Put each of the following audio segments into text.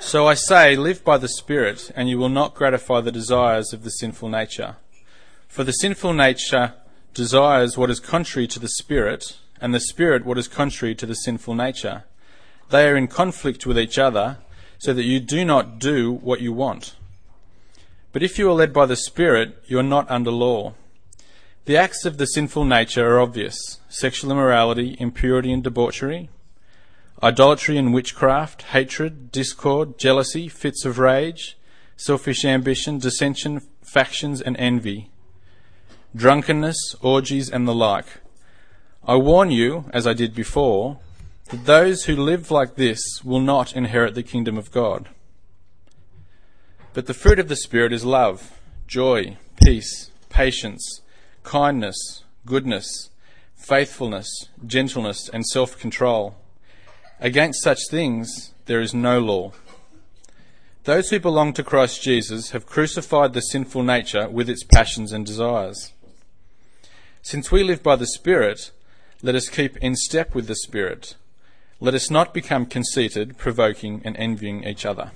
So I say, live by the Spirit, and you will not gratify the desires of the sinful nature. For the sinful nature desires what is contrary to the Spirit, and the Spirit what is contrary to the sinful nature. They are in conflict with each other, so that you do not do what you want. But if you are led by the Spirit, you are not under law. The acts of the sinful nature are obvious: sexual immorality, impurity and debauchery, idolatry and witchcraft, hatred, discord, jealousy, fits of rage, selfish ambition, dissension, factions and envy, drunkenness, orgies and the like. I warn you, as I did before, that those who live like this will not inherit the kingdom of God. But the fruit of the Spirit is love, joy, peace, patience, kindness, goodness, faithfulness, gentleness and self-control. Against such things there is no law. Those who belong to Christ Jesus have crucified the sinful nature with its passions and desires. Since we live by the Spirit, let us keep in step with the Spirit. Let us not become conceited, provoking and envying each other.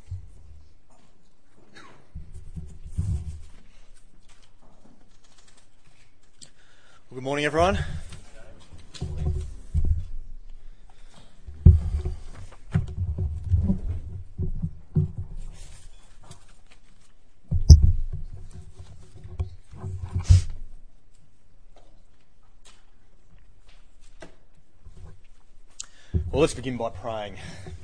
Good morning, everyone. Well, let's begin by praying.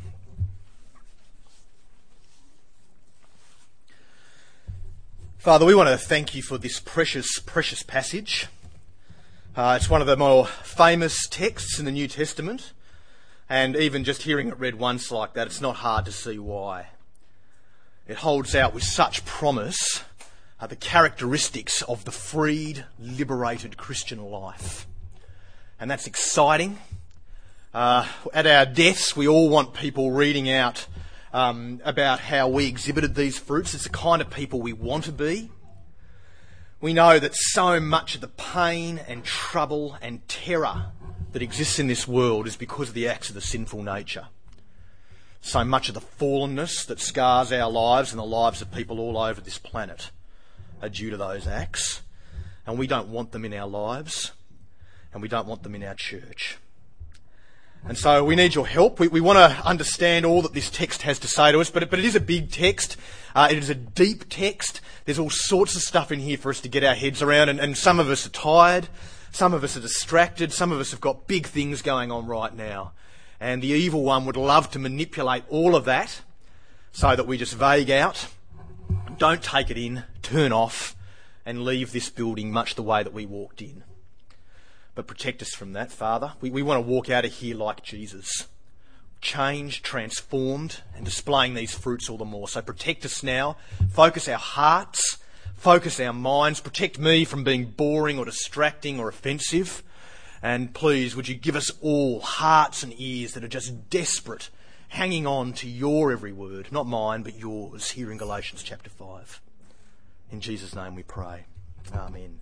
Father, we want to thank you for this precious, precious passage. It's one of the more famous texts in the New Testament, and even just hearing it read once like that, it's not hard to see why. It holds out with such promise the characteristics of the freed, liberated Christian life. And that's exciting. At our deaths, we all want people reading out about how we exhibited these fruits. It's the kind of people we want to be. We know that so much of the pain and trouble and terror that exists in this world is because of the acts of the sinful nature. So much of the fallenness that scars our lives and the lives of people all over this planet are due to those acts. And we don't want them in our lives, and we don't want them in our church. And so we need your help. We want to understand all that this text has to say to us, but it is a big text. It is a deep text. There's all sorts of stuff in here for us to get our heads around, and some of us are tired, some of us are distracted, some of us have got big things going on right now. And the evil one would love to manipulate all of that so that we just vague out, don't take it in, turn off, and leave this building much the way that we walked in. But protect us from that, Father. We want to walk out of here like Jesus, changed, transformed, and displaying these fruits all the more. So protect us now. Focus our hearts. Focus our minds. Protect me from being boring or distracting or offensive. And please, would you give us all hearts and ears that are just desperate, hanging on to your every word, not mine, but yours, here in Galatians chapter 5. In Jesus' name we pray. Amen.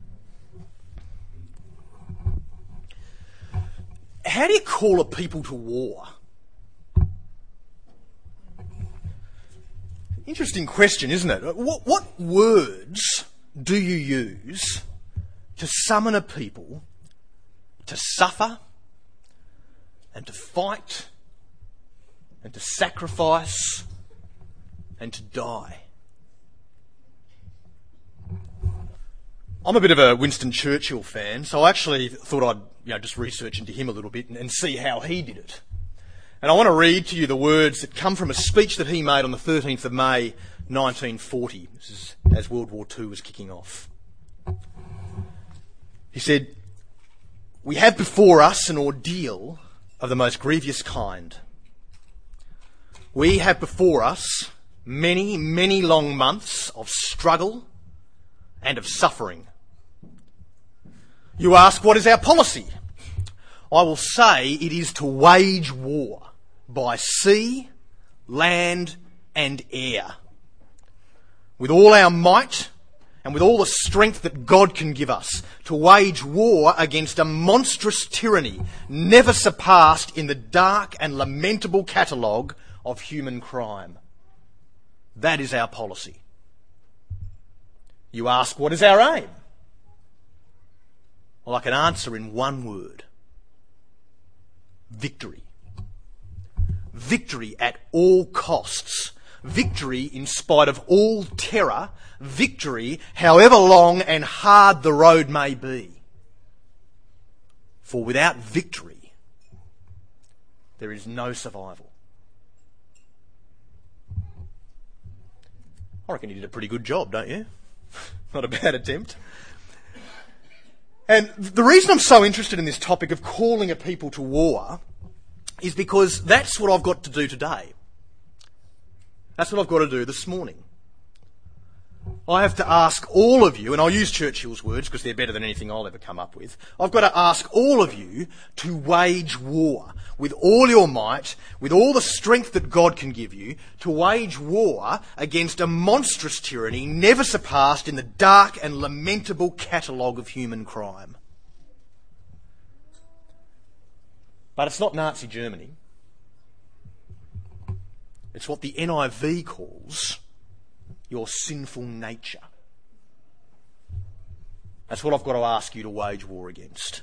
How do you call a people to war? Interesting question, isn't it? What words do you use to summon a people to suffer and to fight and to sacrifice and to die? I'm a bit of a Winston Churchill fan, so I actually thought I'd just research into him a little bit and see how he did it. And I want to read to you the words that come from a speech that he made on the 13th of May 1940. This is as World War II was kicking off. He said, "We have before us an ordeal of the most grievous kind. We have before us many, many long months of struggle and of suffering. You ask, what is our policy? I will say it is to wage war by sea, land and air, with all our might and with all the strength that God can give us, to wage war against a monstrous tyranny never surpassed in the dark and lamentable catalogue of human crime. That is our policy. You ask, what is our aim? Well, I can answer in one word. Victory. Victory at all costs. Victory in spite of all terror. Victory however long and hard the road may be. For without victory, there is no survival. I reckon you did a pretty good job, don't you? Not a bad attempt. And the reason I'm so interested in this topic of calling a people to war is because that's what I've got to do today. That's what I've got to do this morning. I have to ask all of you, and I'll use Churchill's words because they're better than anything I'll ever come up with. I've got to ask all of you to wage war with all your might, with all the strength that God can give you, to wage war against a monstrous tyranny never surpassed in the dark and lamentable catalogue of human crime. But it's not Nazi Germany. It's what the NIV calls your sinful nature. That's what I've got to ask you to wage war against.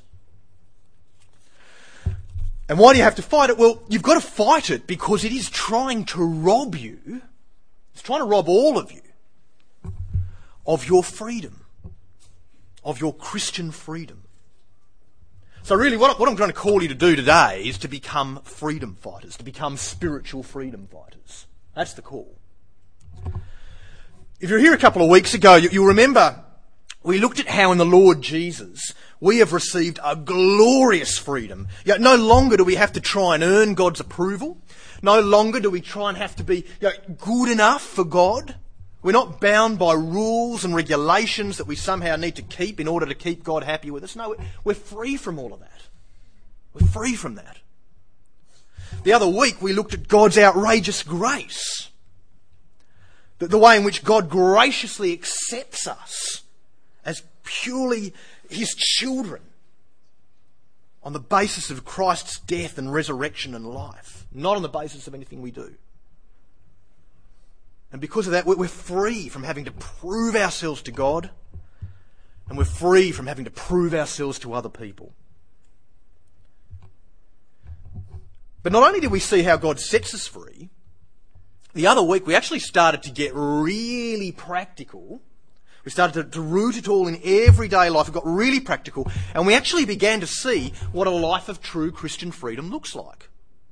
And why do you have to fight it? Well, you've got to fight it because it is trying to rob you. It's trying to rob all of you of your freedom, of your Christian freedom. So really what I'm trying to call you to do today is to become freedom fighters, to become spiritual freedom fighters. That's the call. If you were here a couple of weeks ago, you'll remember we looked at how in the Lord Jesus we have received a glorious freedom. Yet no longer do we have to try and earn God's approval. No longer do we try and have to be good enough for God. We're not bound by rules and regulations that we somehow need to keep in order to keep God happy with us. No, we're free from all of that. We're free from that. The other week we looked at God's outrageous grace. The way in which God graciously accepts us as purely His children on the basis of Christ's death and resurrection and life, not on the basis of anything we do. And because of that, we're free from having to prove ourselves to God, and we're free from having to prove ourselves to other people. But not only did we see how God sets us free, the other week we actually started to get really practical. We started to root it all in everyday life. It got really practical, and we actually began to see what a life of true Christian freedom looks like.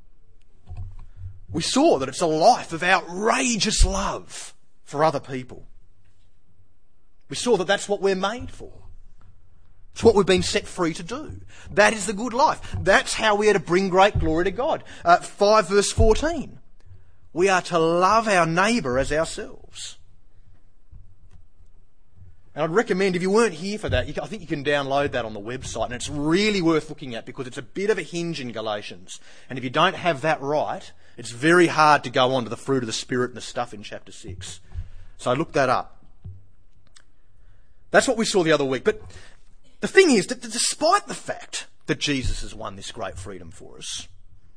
We saw that it's a life of outrageous love for other people. We saw that that's what we're made for. It's what we've been set free to do. That is the good life. That's how we are to bring great glory to God. 5 verse 14. We are to love our neighbour as ourselves. And I'd recommend, if you weren't here for that, I think you can download that on the website, and it's really worth looking at because it's a bit of a hinge in Galatians. And if you don't have that right, it's very hard to go on to the fruit of the Spirit and the stuff in chapter 6. So look that up. That's what we saw the other week. But the thing is that despite the fact that Jesus has won this great freedom for us,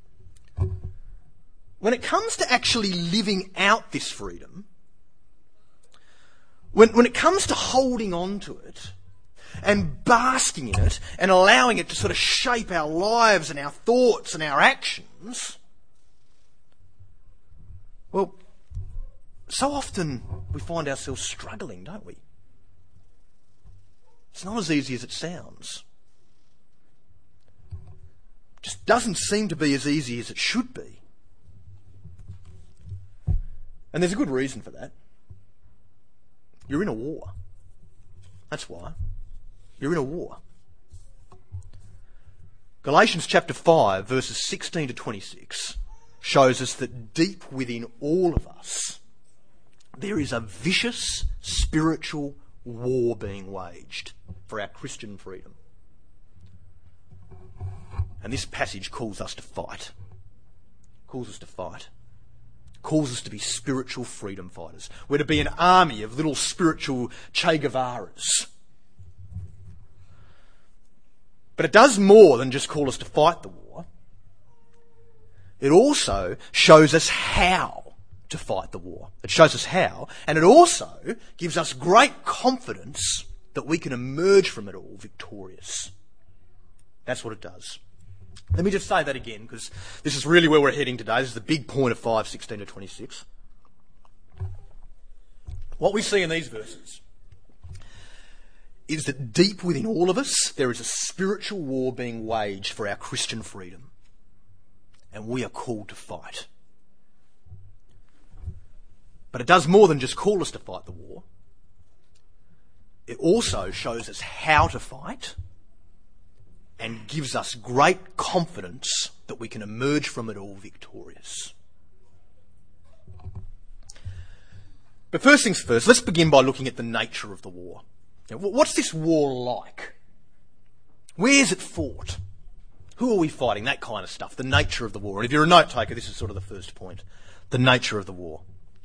when it comes to actually living out this freedom, when it comes to holding on to it and basking in it and allowing it to sort of shape our lives and our thoughts and our actions, well, so often we find ourselves struggling, don't we? It's not as easy as it sounds. It just doesn't seem to be as easy as it should be. And there's a good reason for that. You're in a war. That's why. You're in a war. Galatians chapter 5, verses 16 to 26 shows us that deep within all of us, there is a vicious spiritual war being waged for our Christian freedom. And this passage calls us to fight. Calls us to fight. Calls us to be spiritual freedom fighters. We're to be an army of little spiritual Che Guevaras. But it does more than just call us to fight the war. it also shows us how to fight the war. It shows us how, and it also gives us great confidence that we can emerge from it all victorious. That's what it does. Let me just say that again, because this is really where we're heading today. This is the big point of 5:16 to 26. What we see in these verses is that deep within all of us, there is a spiritual war being waged for our Christian freedom. And we are called to fight. But it does more than just call us to fight the war. It also shows us how to fight and gives us great confidence that we can emerge from it all victorious. But first things first, let's begin by looking at the nature of the war. Now, what's this war like? Where is it fought? Who are we fighting? That kind of stuff. The nature of the war. And if you're a note taker, this is sort of the first point. The nature of the war.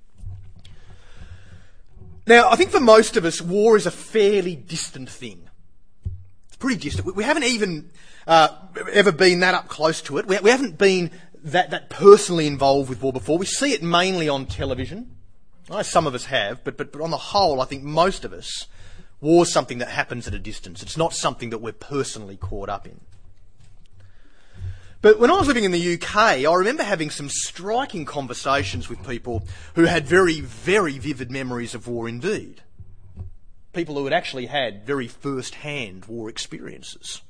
Now, I think for most of us, war is a fairly distant thing. It's pretty distant. We haven't even ever been that up close to it. We haven't been that personally involved with war before. We see it mainly on television. I know some of us have, but on the whole, I think most of us, war is something that happens at a distance. It's not something that we're personally caught up in. But when I was living in the UK, I remember having some striking conversations with people who had very, very vivid memories of war indeed. People who had actually had very first-hand war experiences.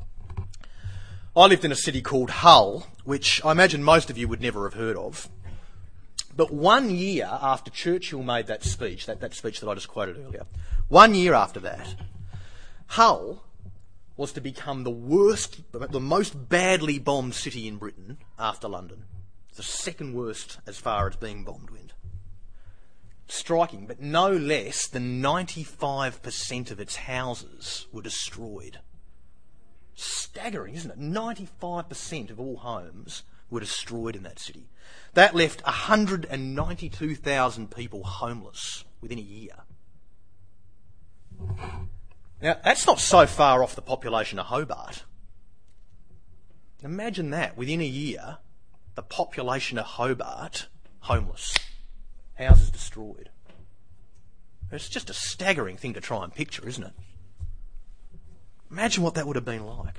I lived in a city called Hull, which I imagine most of you would never have heard of. But 1 year after Churchill made that speech that speech that I just quoted earlier, 1 year after that, Hull was to become the most badly bombed city in Britain after London. The second worst as far as being bombed went. Striking, but no less than 95% of its houses were destroyed. Staggering, isn't it? 95% of all homes were destroyed in that city. That left 192,000 people homeless within a year. Now, that's not so far off the population of Hobart. Imagine that, within a year, the population of Hobart, homeless, houses destroyed. It's just a staggering thing to try and picture, isn't it? Imagine what that would have been like.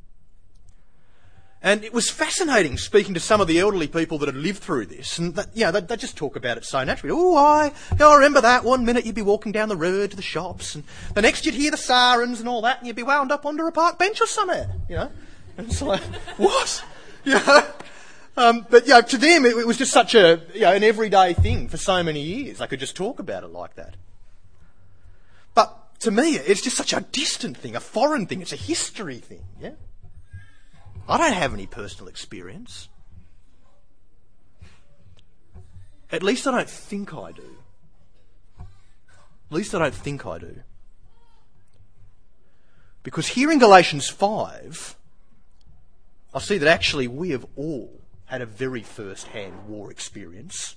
And it was fascinating speaking to some of the elderly people that had lived through this. And they just talk about it so naturally. I remember that. 1 minute you'd be walking down the road to the shops, and the next you'd hear the sirens and all that, and you'd be wound up onto a park bench or somewhere, And it's like, what? But to them it was just such an everyday thing for so many years. They could just talk about it like that. But to me, it's just such a distant thing, a foreign thing. It's a history thing, yeah? I don't have any personal experience. At least I don't think I do. Because here in Galatians 5, I see that actually we have all had a very first-hand war experience.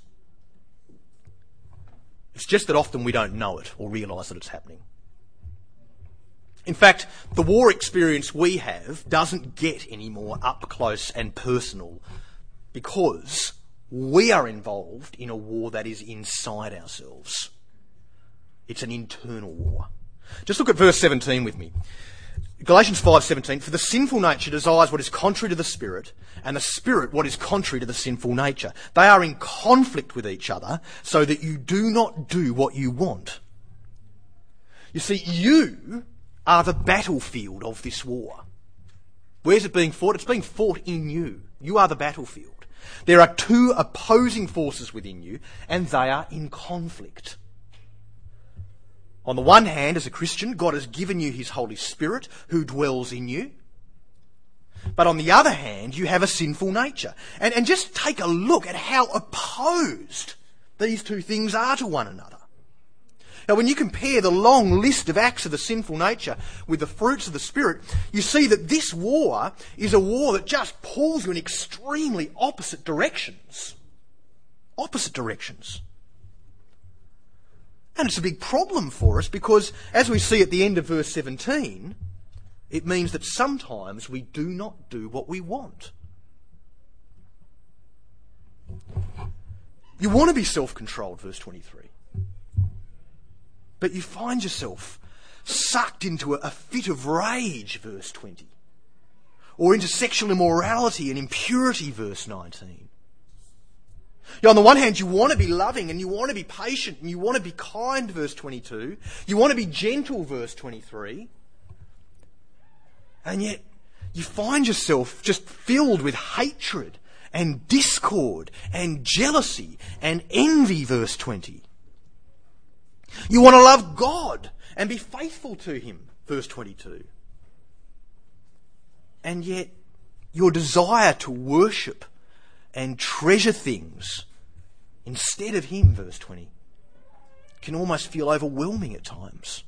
It's just that often we don't know it or realise that it's happening. In fact, the war experience we have doesn't get any more up close and personal because we are involved in a war that is inside ourselves. It's an internal war. Just look at verse 17 with me. Galatians 5:17, for the sinful nature desires what is contrary to the Spirit, and the Spirit what is contrary to the sinful nature. They are in conflict with each other, so that you do not do what you want. You see, you are the battlefield of this war. Where's it being fought? It's being fought in you. You are the battlefield. There are two opposing forces within you, and they are in conflict. On the one hand, as a Christian, God has given you his Holy Spirit who dwells in you. But on the other hand, you have a sinful nature. And just take a look at how opposed these two things are to one another. Now, when you compare the long list of acts of the sinful nature with the fruits of the Spirit, you see that this war is a war that just pulls you in extremely opposite directions. Opposite directions. And it's a big problem for us because, as we see at the end of verse 17, it means that sometimes we do not do what we want. You want to be self-controlled, verse 23. But you find yourself sucked into a fit of rage, verse 20. Or into sexual immorality and impurity, verse 19. On the one hand, you want to be loving and you want to be patient and you want to be kind, verse 22. You want to be gentle, verse 23. And yet, you find yourself just filled with hatred and discord and jealousy and envy, verse 20. You want to love God and be faithful to Him, verse 22. And yet, your desire to worship and treasure things instead of Him, verse 20, can almost feel overwhelming at times.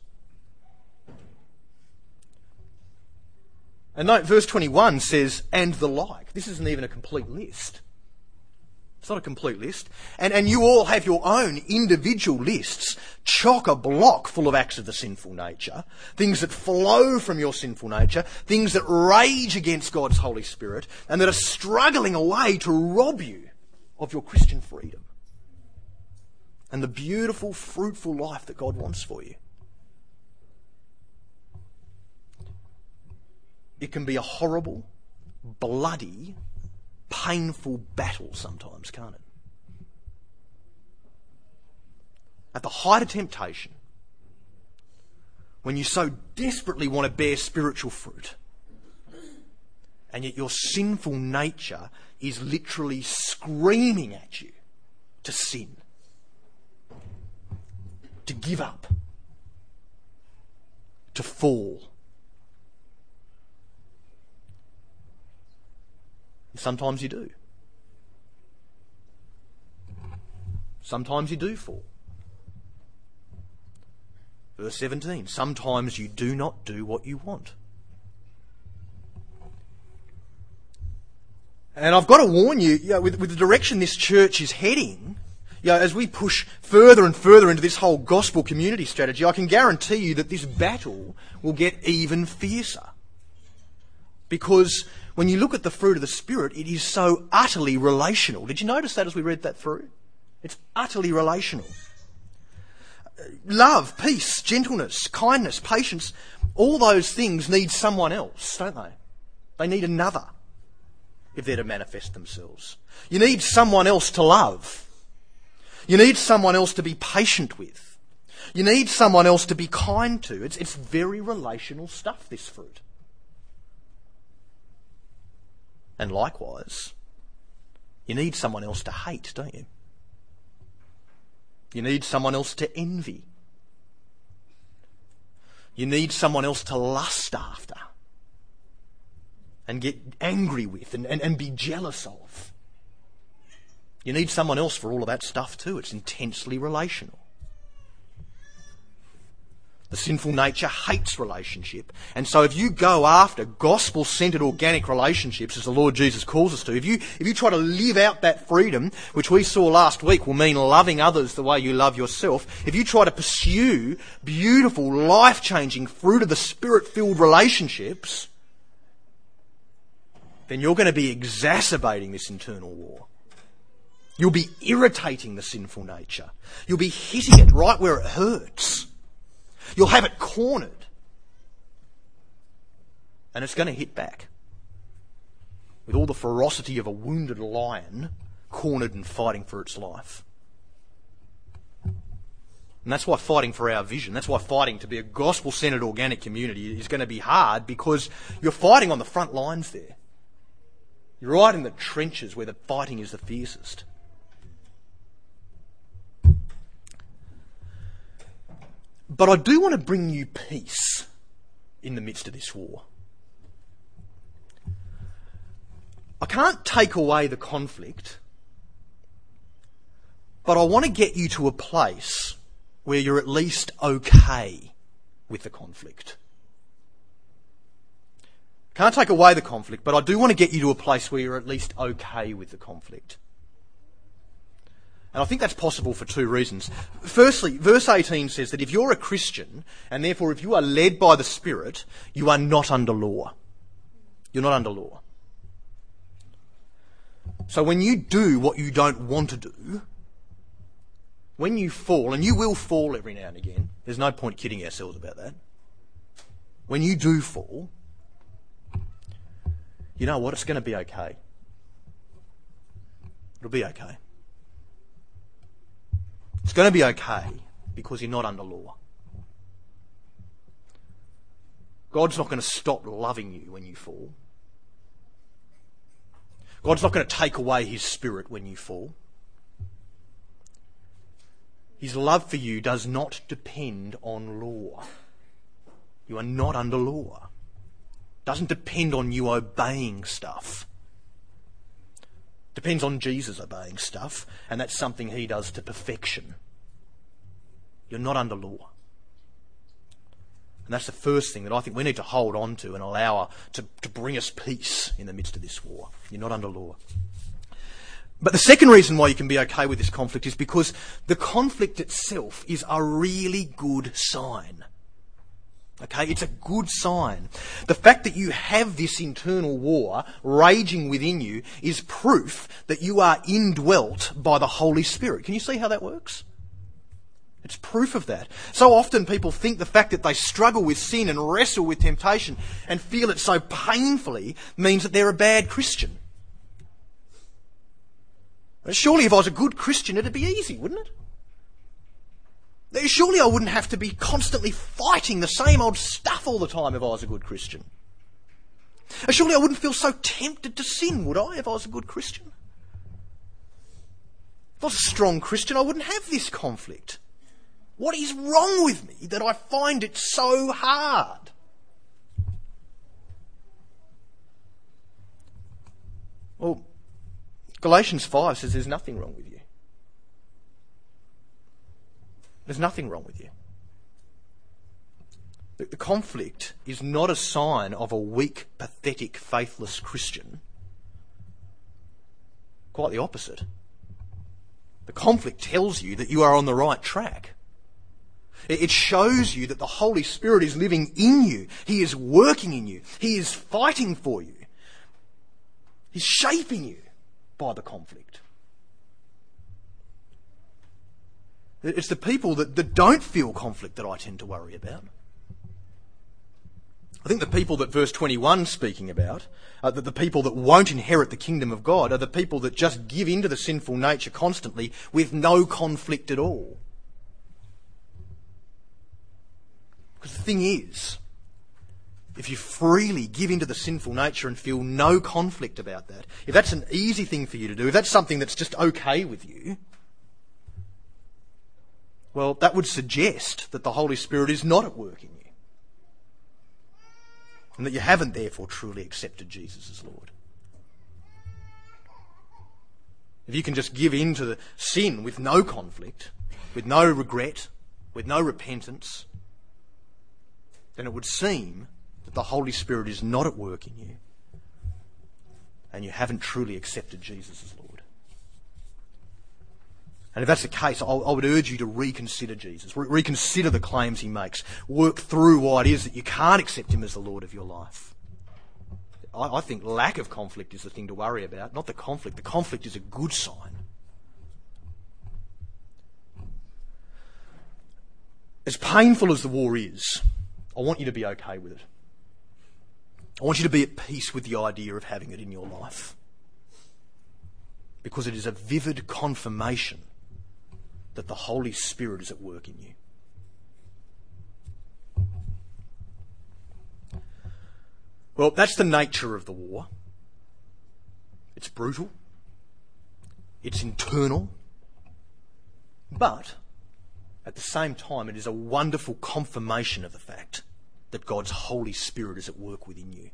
And note, verse 21 says, and the like. This isn't even a complete list. It's not a complete list. And you all have your own individual lists, chock-a-block full of acts of the sinful nature, things that flow from your sinful nature, things that rage against God's Holy Spirit, and that are struggling away to rob you of your Christian freedom and the beautiful, fruitful life that God wants for you. It can be a horrible, bloody, painful battle sometimes, can't it? At the height of temptation, when you so desperately want to bear spiritual fruit, and yet your sinful nature is literally screaming at you to sin, to give up, to fall. Sometimes you do. Sometimes you do fall. Verse 17, sometimes you do not do what you want. And I've got to warn you, with the direction this church is heading, as we push further and further into this whole gospel community strategy, I can guarantee you that this battle will get even fiercer. Because when you look at the fruit of the Spirit, it is so utterly relational. Did you notice that as we read that through? It's utterly relational. Love, peace, gentleness, kindness, patience, all those things need someone else, don't they? They need another if they're to manifest themselves. You need someone else to love. You need someone else to be patient with. You need someone else to be kind to. It's very relational stuff, this fruit. And likewise, you need someone else to hate, don't you? You need someone else to envy. You need someone else to lust after and get angry with and be jealous of. You need someone else for all of that stuff too. It's intensely relational. The sinful nature hates relationship. And so if you go after gospel-centred organic relationships, as the Lord Jesus calls us to, if you try to live out that freedom, which we saw last week will mean loving others the way you love yourself, if you try to pursue beautiful, life-changing, fruit of the Spirit-filled relationships, then you're going to be exacerbating this internal war. You'll be irritating the sinful nature. You'll be hitting it right where it hurts. You'll have it cornered. And it's going to hit back with all the ferocity of a wounded lion cornered and fighting for its life. And that's why fighting for our vision, that's why fighting to be a gospel-centred organic community is going to be hard, because you're fighting on the front lines there. You're right in the trenches where the fighting is the fiercest. But I do want to bring you peace in the midst of this war. I can't take away the conflict, but I want to get you to a place where you're at least okay with the conflict. Can't take away the conflict, but I do want to get you to a place where you're at least okay with the conflict. And I think that's possible for two reasons. Firstly, verse 18 says that if you're a Christian, and therefore if you are led by the Spirit, you are not under law. You're not under law. So when you do what you don't want to do, when you fall, and you will fall every now and again, there's no point kidding ourselves about that. When you do fall, you know what? It's going to be okay. It'll be okay. It's going to be okay because you're not under law. God's not going to stop loving you when you fall. God's not going to take away his Spirit when you fall. His love for you does not depend on law. You are not under law. It doesn't depend on you obeying stuff. It depends on Jesus obeying stuff, and that's something he does to perfection. You're not under law. And that's the first thing that I think we need to hold on to and allow to bring us peace in the midst of this war. You're not under law. But the second reason why you can be okay with this conflict is because the conflict itself is a really good sign. Okay, it's a good sign. The fact that you have this internal war raging within you is proof that you are indwelt by the Holy Spirit. Can you see how that works? It's proof of that. So often people think the fact that they struggle with sin and wrestle with temptation and feel it so painfully means that they're a bad Christian. Surely if I was a good Christian, it'd be easy, wouldn't it? Surely I wouldn't have to be constantly fighting the same old stuff all the time if I was a good Christian. Surely I wouldn't feel so tempted to sin, would I, if I was a good Christian? If I was a strong Christian, I wouldn't have this conflict. What is wrong with me that I find it so hard? Well, Galatians 5 says there's nothing wrong with you. There's nothing wrong with you. The conflict is not a sign of a weak, pathetic, faithless Christian. Quite the opposite. The conflict tells you that you are on the right track. It shows you that the Holy Spirit is living in you. He is working in you. He is fighting for you. He's shaping you by the conflict. It's the people that don't feel conflict that I tend to worry about. I think the people that verse 21 is speaking about, that the people that won't inherit the kingdom of God, are the people that just give into the sinful nature constantly with no conflict at all. Because the thing is, if you freely give into the sinful nature and feel no conflict about that, if that's an easy thing for you to do, if that's something that's just okay with you, well, that would suggest that the Holy Spirit is not at work in you. And that you haven't therefore truly accepted Jesus as Lord. If you can just give in to the sin with no conflict, with no regret, with no repentance, then it would seem that the Holy Spirit is not at work in you and you haven't truly accepted Jesus as Lord. And if that's the case, I would urge you to reconsider Jesus, reconsider the claims he makes, work through why it is that you can't accept him as the Lord of your life. I think lack of conflict is the thing to worry about, not the conflict. The conflict is a good sign. As painful as the war is, I want you to be okay with it. I want you to be at peace with the idea of having it in your life. Because it is a vivid confirmation that the Holy Spirit is at work in you. Well, that's the nature of the war. It's brutal. It's internal. But at the same time, it is a wonderful confirmation of the fact that God's Holy Spirit is at work within you.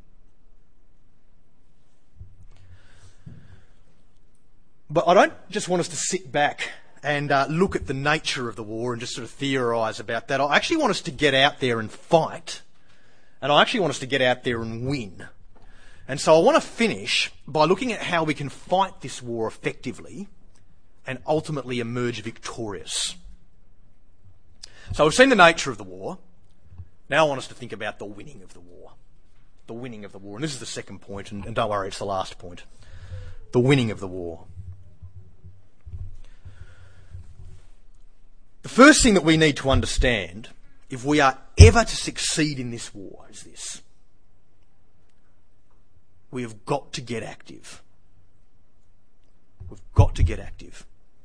But I don't just want us to sit back and look at the nature of the war and just sort of theorise about that. I actually want us to get out there and fight. And I actually want us to get out there and win. And so I want to finish by looking at how we can fight this war effectively and ultimately emerge victorious. So we've seen the nature of the war. Now I want us to think about the winning of the war. The winning of the war. And this is the second point, and don't worry, it's the last point. The winning of the war. first thing that we need to understand, if we are ever to succeed in this war, is this. We have got to get active. We've got to get active.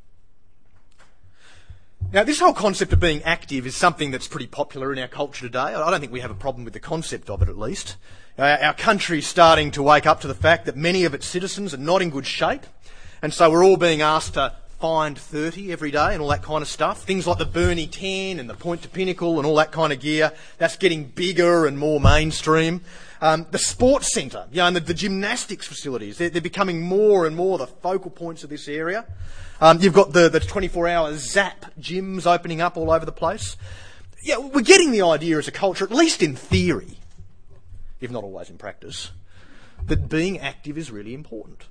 Now, this whole concept of being active is something that's pretty popular in our culture today. I don't think we have a problem with the concept of it, at least. Our country's starting to wake up to the fact that many of its citizens are not in good shape, and so we're all being asked to find 30 every day and all that kind of stuff. Things like the Burnie 10 and the Point to Pinnacle and all that kind of gear, that's getting bigger and more mainstream. The sports centre, and the gymnastics facilities, they're becoming more and more the focal points of this area. You've got the 24-hour Zap gyms opening up all over the place. Yeah, we're getting the idea as a culture, at least in theory, if not always in practice, that being active is really important.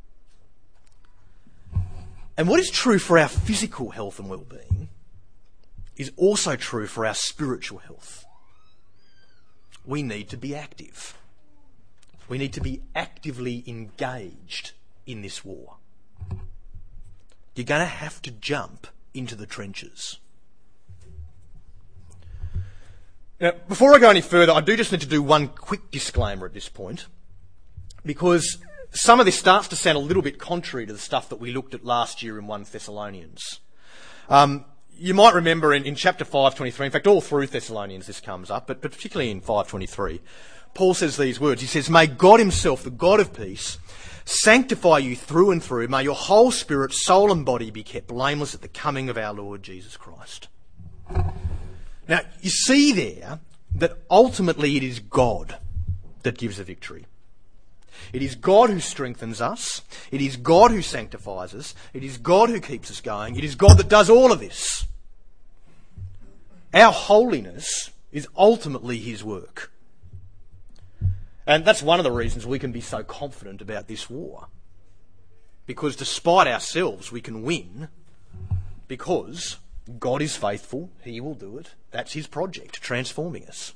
And what is true for our physical health and well-being is also true for our spiritual health. We need to be active. We need to be actively engaged in this war. You're going to have to jump into the trenches. Now, before I go any further, I do just need to do one quick disclaimer at this point, because some of this starts to sound a little bit contrary to the stuff that we looked at last year in 1 Thessalonians. You might remember in chapter 5:23, in fact all through Thessalonians this comes up, but particularly in 5:23, Paul says these words. He says, "May God himself, the God of peace, sanctify you through and through. May your whole spirit, soul and body be kept blameless at the coming of our Lord Jesus Christ." Now, you see there that ultimately it is God that gives the victory. It is God who strengthens us. It is God who sanctifies us. It is God who keeps us going. It is God that does all of this. Our holiness is ultimately his work. And that's one of the reasons we can be so confident about this war. Because despite ourselves, we can win because God is faithful. He will do it. That's his project, transforming us.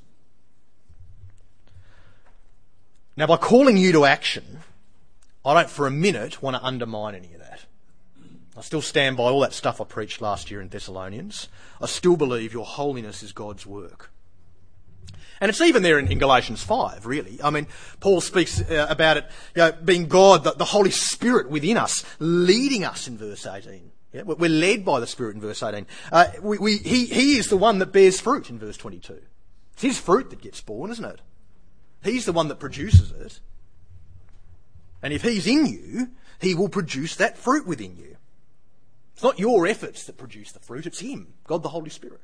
Now, by calling you to action, I don't for a minute want to undermine any of that. I still stand by all that stuff I preached last year in Thessalonians. I still believe your holiness is God's work. And it's even there in Galatians 5, really. I mean, Paul speaks about it being God, the Holy Spirit within us, leading us in verse 18. Yeah, we're led by the Spirit in verse 18. He is the one that bears fruit in verse 22. It's his fruit that gets born, isn't it? He's the one that produces it. And if he's in you, he will produce that fruit within you. It's not your efforts that produce the fruit, it's him, God the Holy Spirit.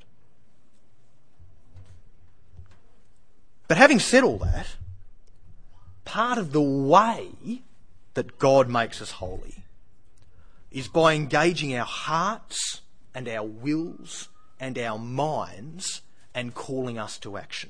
But having said all that, part of the way that God makes us holy is by engaging our hearts and our wills and our minds and calling us to action.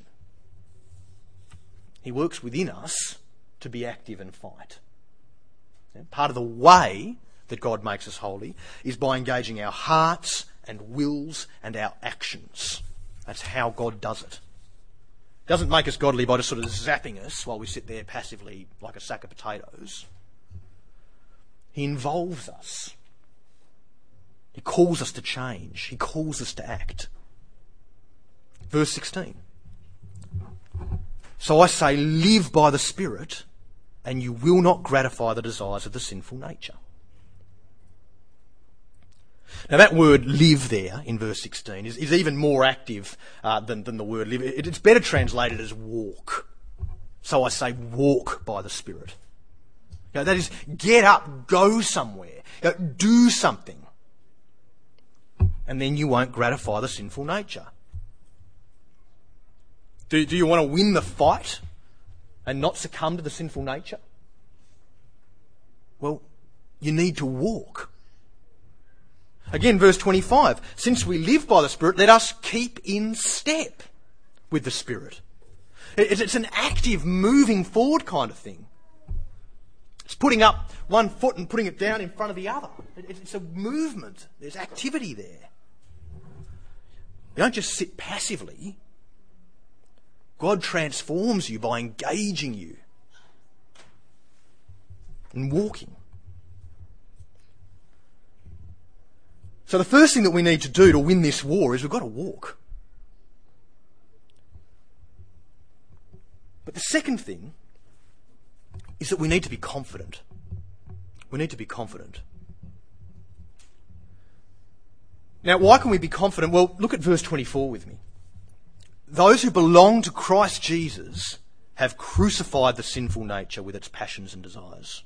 He works within us to be active and fight. Part of the way that God makes us holy is by engaging our hearts and wills and our actions. That's how God does it. He doesn't make us godly by just sort of zapping us while we sit there passively like a sack of potatoes. He involves us. He calls us to change. He calls us to act. Verse 16. "So I say, live by the Spirit, and you will not gratify the desires of the sinful nature." Now that word live there in verse 16 is even more active than the word live. It's better translated as walk. So I say walk by the Spirit. That is, get up, go somewhere, do something. And then you won't gratify the sinful nature. Do you want to win the fight and not succumb to the sinful nature? Well, you need to walk. Again, verse 25. "Since we live by the Spirit, let us keep in step with the Spirit." It's an active, moving forward kind of thing. It's putting up one foot and putting it down in front of the other. It's a movement. There's activity there. You don't just sit passively. God transforms you by engaging you and walking. So the first thing that we need to do to win this war is we've got to walk. But the second thing is that we need to be confident. We need to be confident. Now, why can we be confident? Well, look at verse 24 with me. Those who belong to Christ Jesus have crucified the sinful nature with its passions and desires.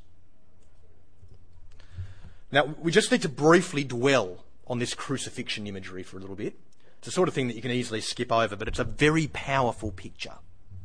Now, we just need to briefly dwell on this crucifixion imagery for a little bit. It's the sort of thing that you can easily skip over, but it's a very powerful picture.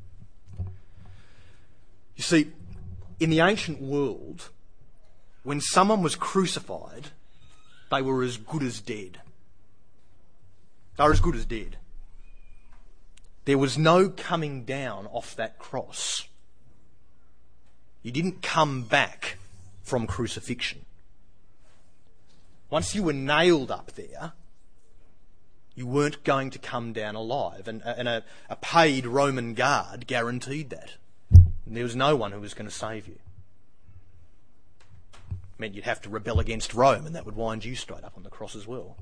You see, in the ancient world, when someone was crucified, they were as good as dead. They were as good as dead. There was no coming down off that cross. You didn't come back from crucifixion. Once you were nailed up there, you weren't going to come down alive. And a paid Roman guard guaranteed that. And there was no one who was going to save you. It meant you'd have to rebel against Rome, and that would wind you straight up on the cross as well.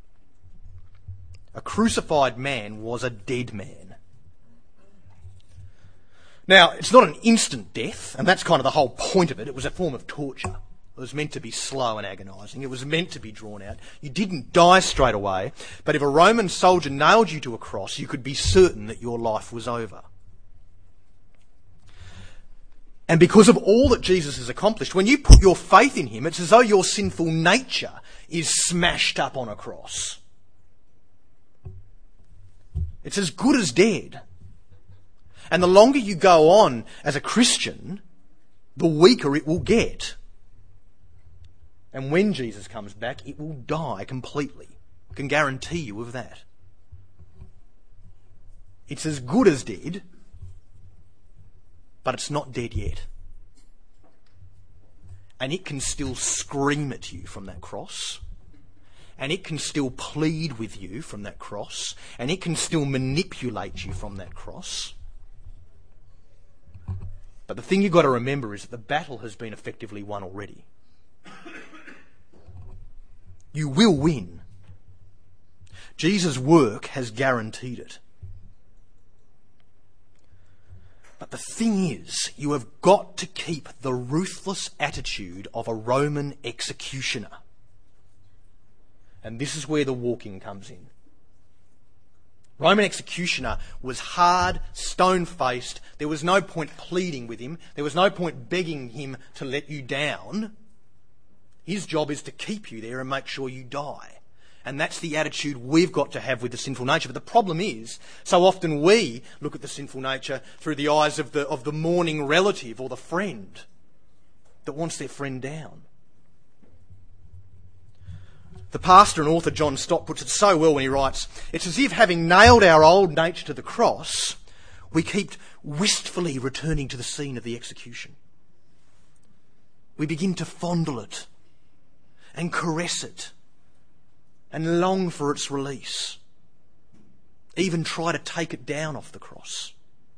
A crucified man was a dead man. Now, it's not an instant death, and that's kind of the whole point of it. It was a form of torture. It was meant to be slow and agonising. It was meant to be drawn out. You didn't die straight away, but if a Roman soldier nailed you to a cross, you could be certain that your life was over. And because of all that Jesus has accomplished, when you put your faith in him, it's as though your sinful nature is smashed up on a cross. It's as good as dead. And the longer you go on as a Christian, the weaker it will get. And when Jesus comes back, it will die completely. I can guarantee you of that. It's as good as dead, but it's not dead yet. And it can still scream at you from that cross. And it can still plead with you from that cross. And it can still manipulate you from that cross. But the thing you've got to remember is that the battle has been effectively won already. You will win. Jesus' work has guaranteed it. But the thing is, you have got to keep the ruthless attitude of a Roman executioner. And this is where the walking comes in. Roman executioner was hard, stone-faced. There was no point pleading with him. There was no point begging him to let you down. His job is to keep you there and make sure you die. And that's the attitude we've got to have with the sinful nature. But the problem is, so often we look at the sinful nature through the eyes of the mourning relative or the friend that wants their friend down. The pastor and author John Stott puts it so well when he writes, it's as if having nailed our old nature to the cross, we keep wistfully returning to the scene of the execution. We begin to fondle it and caress it and long for its release. Even try to take it down off the cross.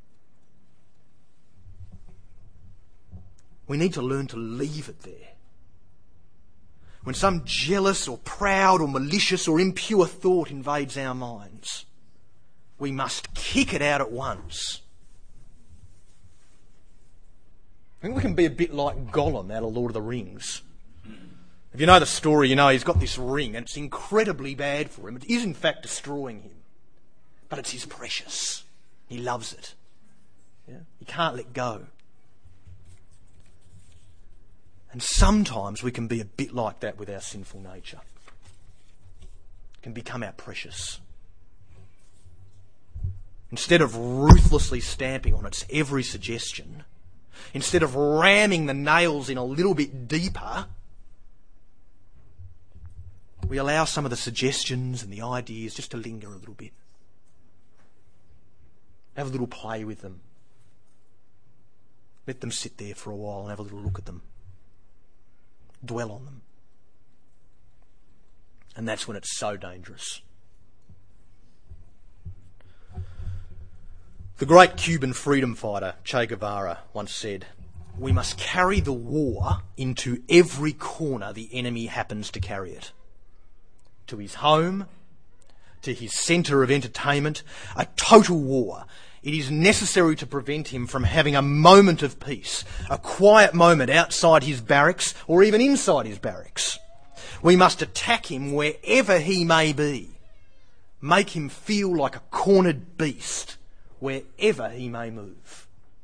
We need to learn to leave it there. When some jealous or proud or malicious or impure thought invades our minds, we must kick it out at once. I think we can be a bit like Gollum out of Lord of the Rings. If you know the story, you know he's got this ring and it's incredibly bad for him. It is in fact destroying him. But it's his precious. He loves it. Yeah? He can't let go. And sometimes we can be a bit like that with our sinful nature. It can become our precious. Instead of ruthlessly stamping on its every suggestion, instead of ramming the nails in a little bit deeper, we allow some of the suggestions and the ideas just to linger a little bit. Have a little play with them. Let them sit there for a while and have a little look at them. Dwell on them. And that's when it's so dangerous. The great Cuban freedom fighter Che Guevara once said, "We must carry the war into every corner the enemy happens to carry it. to his home, to his centre of entertainment, a total war. It is necessary to prevent him from having a moment of peace, a quiet moment outside his barracks or even inside his barracks. We must attack him wherever he may be, make him feel like a cornered beast wherever he may move.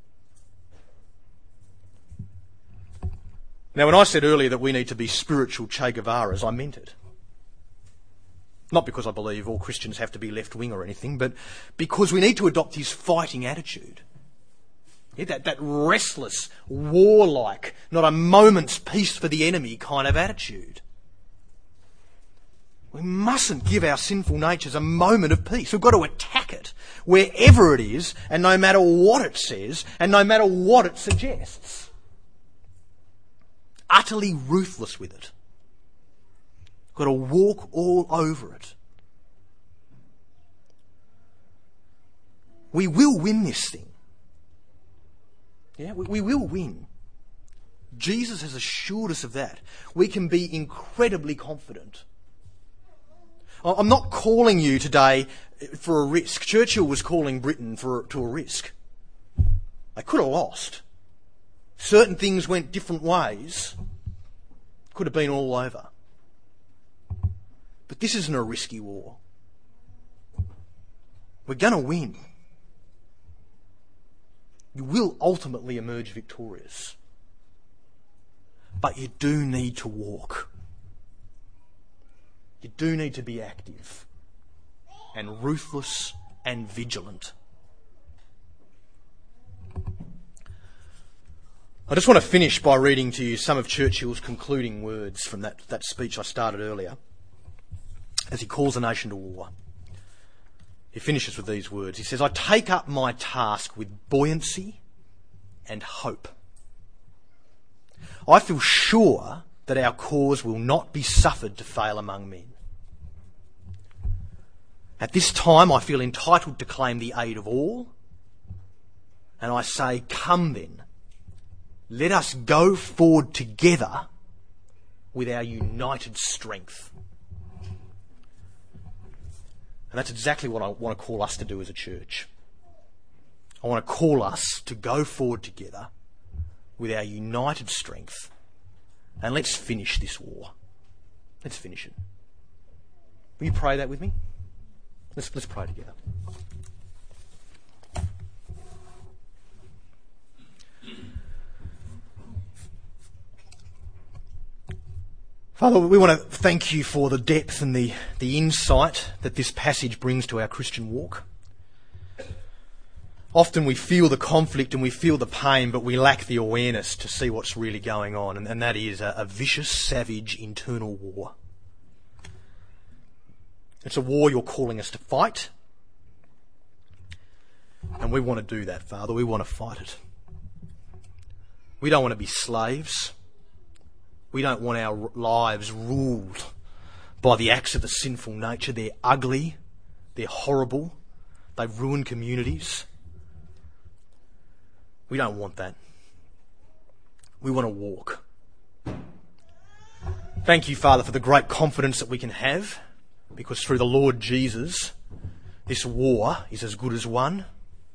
Now, when I said earlier that we need to be spiritual Che Guevaras, I meant it. Not because I believe all Christians have to be left-wing or anything, but because we need to adopt his fighting attitude. Yeah, that restless, warlike, not a moment's peace for the enemy kind of attitude. We mustn't give our sinful natures a moment of peace. We've got to attack it wherever it is, and no matter what it says, and no matter what it suggests. Utterly ruthless with it. Got to walk all over it. We will win this thing. Yeah, we will win. Jesus has assured us of that. We can be incredibly confident. I'm not calling you today for a risk. Churchill was calling Britain to a risk. They could have lost. Certain things went different ways. Could have been all over. But this isn't a risky war. We're going to win. You will ultimately emerge victorious. But you do need to walk. You do need to be active and ruthless and vigilant. I just want to finish by reading to you some of Churchill's concluding words from that speech I started earlier, as he calls the nation to war. He finishes with these words. He says, "I take up my task with buoyancy and hope. I feel sure that our cause will not be suffered to fail among men. At this time I feel entitled to claim the aid of all, and I say, come then, let us go forward together with our united strength." And that's exactly what I want to call us to do as a church. I want to call us to go forward together with our united strength, and let's finish this war. Let's finish it. Will you pray that with me? Let's pray together. Father, we want to thank you for the depth and the insight that this passage brings to our Christian walk. Often we feel the conflict and we feel the pain, but we lack the awareness to see what's really going on, and that is a vicious, savage, internal war. It's a war you're calling us to fight, and we want to do that, Father. We want to fight it. We don't want to be slaves. We don't want our lives ruled by the acts of the sinful nature. They're ugly. They're horrible. They've ruined communities. We don't want that. We want to walk. Thank you, Father, for the great confidence that we can have, because through the Lord Jesus, this war is as good as won.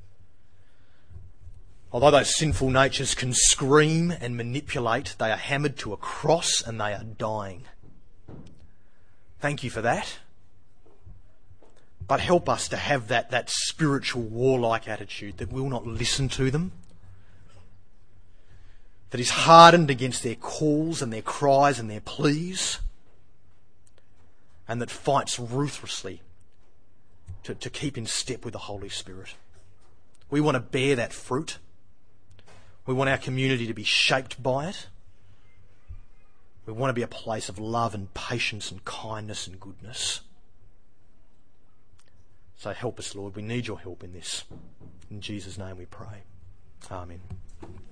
Although those sinful natures can scream and manipulate, they are hammered to a cross and they are dying. Thank you for that. But help us to have that spiritual warlike attitude that will not listen to them, that is hardened against their calls and their cries and their pleas, and that fights ruthlessly to keep in step with the Holy Spirit. We want to bear that fruit. We want our community to be shaped by it. We want to be a place of love and patience and kindness and goodness. So help us, Lord. We need your help in this. In Jesus' name we pray. Amen.